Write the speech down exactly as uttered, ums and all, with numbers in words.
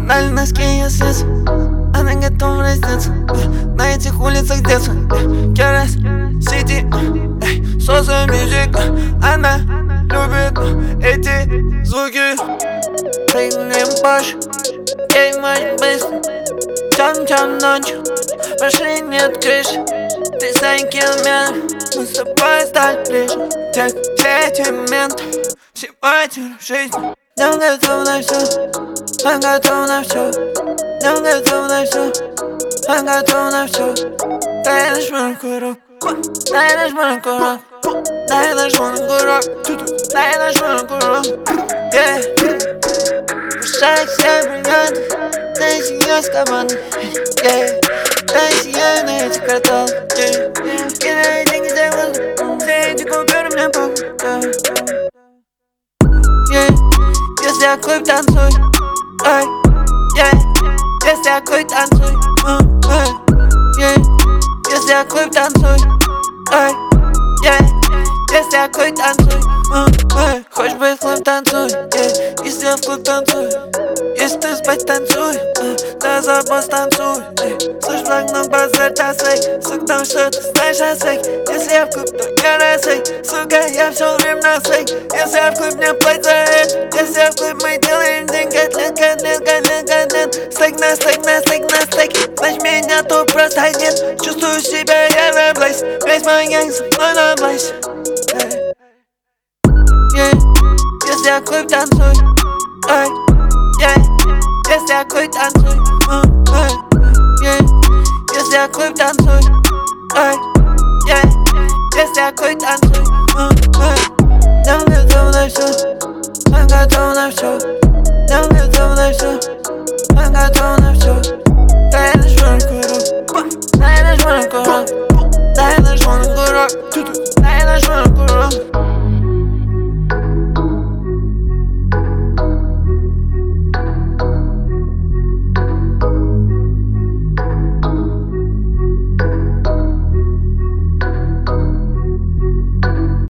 Дали носки я снится, она готова раздеться на этих улицах детства. Керас, Сити, Соса Мьюзик. Она любит эти звуки. Прыгнем позже, ей мать быстро. Тем-тем ночью, пошли нет крыши. Тридцать километров, мы с тобой стали ближе. Те, все эти моменты сегодня в жизни. Я готов на все, я готов на все, я готов на все, я готов на все. Дай наш мой курок, дай наш мой курок, дай наш мой курок, дай наш мой курок. Пускай все бригады, дай ее с командой. Дай ее на эти кварталы. Кидай деньги за воздух, все эти купюры мне похуй. Если я клуб танцуй, эй, yeah. Если я клуб танцуй, uh, эй, yeah. Если я клуб танцуй, эй, yeah. Если я клуб танцуй, uh, эй. Хочешь быть в клуб танцуй, yeah. Если я в клуб танцуй, если ты спать танцуй, uh, да за босс танцуй, yeah. Слышь, благ на базар тасай, сука, там что ты знаешь о свек. Если я в клуб, то я на свек, сука, я все время на свек. Если я в клуб, мне платят за это. Если я в клуб, мы делаем деньги, котлет, котлет, котлет, котлет. Стейк на стейк, на стейк, на стейк. Значит, меня тут просто нет. Чувствую себя, я на блейз. Весь мой гэнг со мной на блейз. Если я в клуб танцуй, эй, yeah. Если я в клуб танцуй, uh, эй, yeah. Если я в клуб танцуй, эй, yeah. Если я в клуб танцуй, uh, эй. Я готов на все, я готов на все, я готов на все, я готов на все. Дай наш